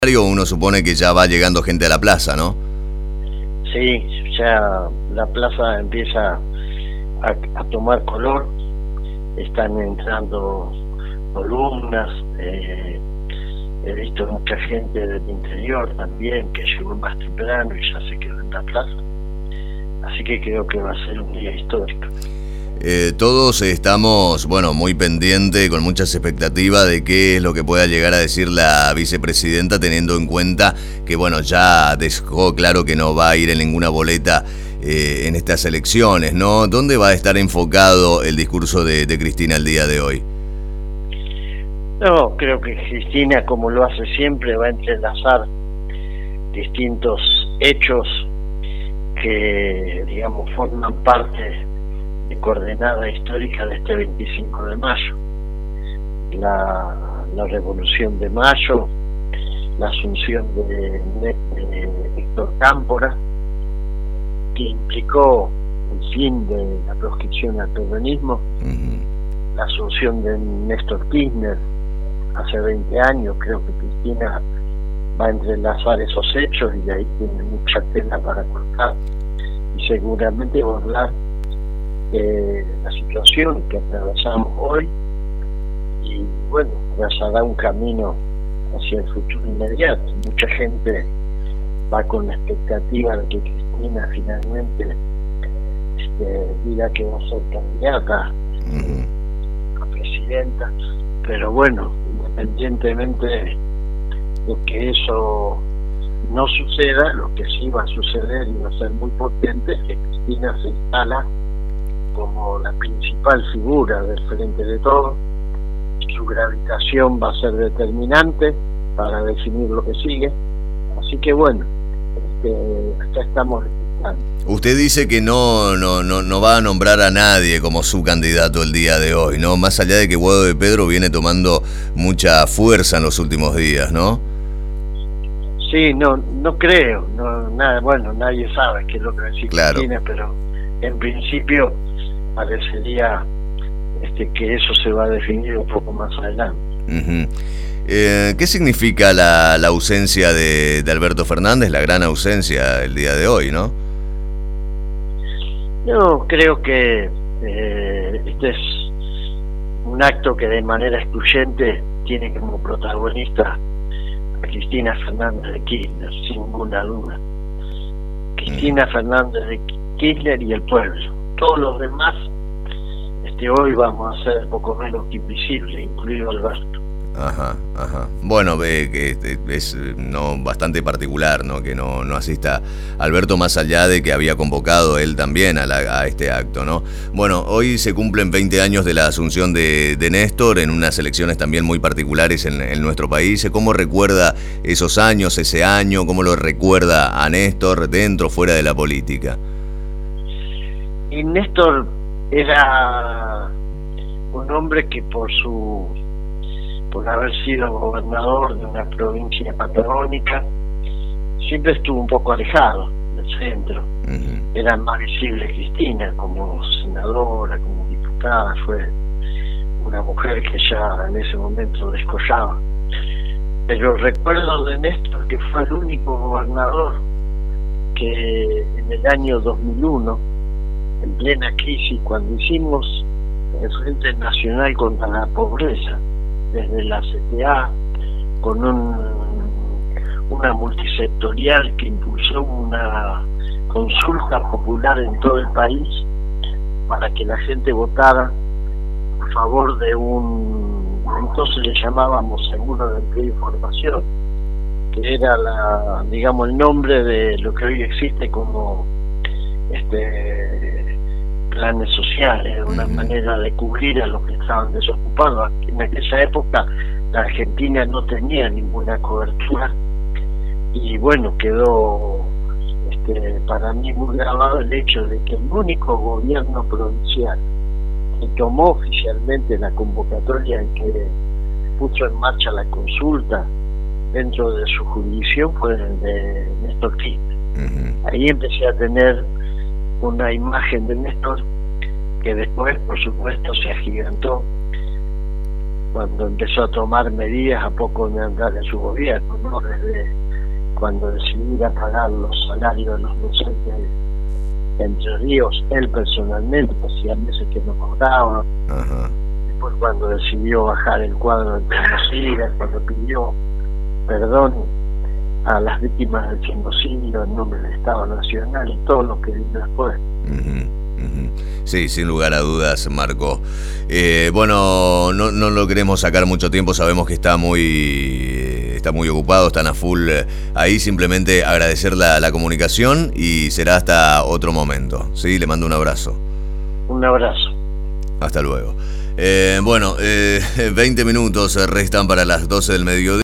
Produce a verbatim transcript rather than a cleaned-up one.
Uno supone que ya va llegando gente a la plaza, ¿no? Sí, ya la plaza empieza a, a tomar color, están entrando columnas, eh, he visto mucha gente del interior también que llegó más temprano y ya se quedó en la plaza, así que creo que va a ser un día histórico. Eh, todos estamos, bueno, muy pendientes, con muchas expectativas de qué es lo que pueda llegar a decir la vicepresidenta, teniendo en cuenta que, bueno, ya dejó claro que no va a ir en ninguna boleta eh, en estas elecciones, ¿no? ¿Dónde va a estar enfocado el discurso de, de Cristina el día de hoy? No, creo que Cristina, como lo hace siempre, va a entrelazar distintos hechos que, digamos, forman parte de coordenada histórica de este veinticinco de mayo, la, la revolución de mayo, la asunción de, de, de Héctor Cámpora, que implicó el fin de la proscripción al peronismo, uh-huh. la asunción de Néstor Kirchner hace veinte años. Creo que Cristina va a entrelazar esos hechos y de ahí tiene mucha tela para cortar, y seguramente va a hablar Eh, la situación que atravesamos hoy y bueno, trazará un camino hacia el futuro inmediato. Mucha gente va con la expectativa de que Cristina finalmente este, diga que va a ser candidata a presidenta, pero bueno, independientemente de que eso no suceda, lo que sí va a suceder y va a ser muy potente es que Cristina se instala como la principal figura del Frente de Todos. Su gravitación va a ser determinante para definir lo que sigue, así que bueno, este, acá estamos explicando. Usted dice que no, no, no, no va a nombrar a nadie como su candidato el día de hoy, ¿no? Más allá de que Guado de Pedro viene tomando mucha fuerza en los últimos días, ¿no? Sí, no, no creo, no, nada, bueno, nadie sabe qué es lo que va a decir claro. Cristina, pero en principio parecería este, que eso se va a definir un poco más adelante. Uh-huh. eh, ¿Qué significa la, la ausencia de, de Alberto Fernández, la gran ausencia el día de hoy, no? Yo creo que eh, este es un acto que de manera excluyente tiene como protagonista a Cristina Fernández de Kirchner, sin ninguna duda. Cristina uh-huh. Fernández de Kirchner y el pueblo. Todos los demás, este, hoy vamos a ser poco menos que invisibles, incluido Alberto. Ajá, ajá. Bueno, ve que es no bastante particular, ¿no? Que no, no asista Alberto, más allá de que había convocado él también a, la, a este acto, ¿no? Bueno, hoy se cumplen veinte años de la asunción de, de Néstor, en unas elecciones también muy particulares en, en nuestro país. ¿Cómo recuerda esos años, ese año? ¿Cómo lo recuerda a Néstor dentro o fuera de la política? Y Néstor era un hombre que por su por haber sido gobernador de una provincia patagónica siempre estuvo un poco alejado del centro. Uh-huh. Era más visible Cristina como senadora, como diputada, fue una mujer que ya en ese momento descollaba. Pero recuerdo de Néstor que fue el único gobernador que en el año dos mil uno, en plena crisis, cuando hicimos el Frente Nacional contra la Pobreza, desde la C T A, con un, una multisectorial que impulsó una consulta popular en todo el país para que la gente votara a favor de un, entonces le llamábamos seguro de empleo y formación, que era la, digamos, el nombre de lo que hoy existe como este planes sociales, una uh-huh. manera de cubrir a los que estaban desocupados. En aquella época la Argentina no tenía ninguna cobertura y bueno, quedó este, para mí muy grabado el hecho de que el único gobierno provincial que tomó oficialmente la convocatoria y que puso en marcha la consulta dentro de su jurisdicción fue el de Néstor Kirchner. Uh-huh. Ahí empecé a tener una imagen de Néstor que después, por supuesto, se agigantó cuando empezó a tomar medidas a poco de andar en su gobierno, ¿no? Desde cuando decidió ir a pagar los salarios de los docentes de Entre Ríos, él personalmente, hacía meses que no cobraba. Ajá. Después cuando decidió bajar el cuadro de genocidas, cuando pidió perdón a las víctimas del genocidio en nombre del Estado Nacional y todo lo que vino después. Uh-huh. Sí, sin lugar a dudas, Marco. Eh, bueno, no, no lo queremos sacar mucho tiempo, sabemos que está muy, está muy ocupado, están a full ahí. Simplemente agradecer la, la comunicación y será hasta otro momento. Sí, le mando un abrazo. Un abrazo. Hasta luego. Eh, bueno, eh, veinte minutos restan para las doce del mediodía.